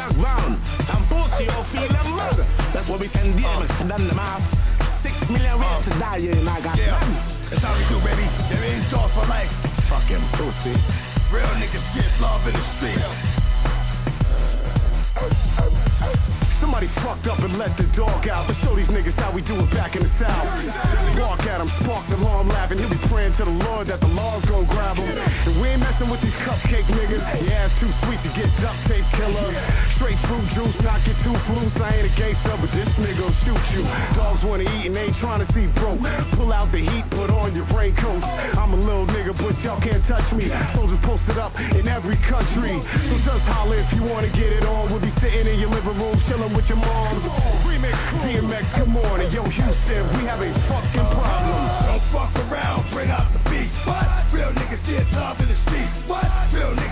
background. Some pussy or feel them murder. That's what we can do, to done them off. 6 million ways to die, yeah, and I got none. That's how we do, baby. There ain't dog for life. Fucking pussy. Real niggas get love in the streets. Somebody fucked up and let the dog out. Let's show these niggas how we do it back in the South. Bark at him, spark them all, I'm laughing. He'll be praying to the Lord that the law's gon' grab him. And we ain't messing with these cupcake niggas. Your ass too sweet to get duct tape killer. Straight fruit juice, not get too loose. I ain't a gangster, but this nigga'll shoot you. Dogs wanna eat and they ain't trying to see broke. Pull out the heat, put on your raincoats. I'm a little nigga, but y'all can't touch me. Soldiers posted up in every country. So just holler if you wanna get it on. We'll be sitting in your living room, chilling with your moms. Remix crew. DMX, come on. And yo, Houston, we have a fucking problem. Don't fuck around, bring out the beast. What? Real niggas get love in the streets. What? Real niggas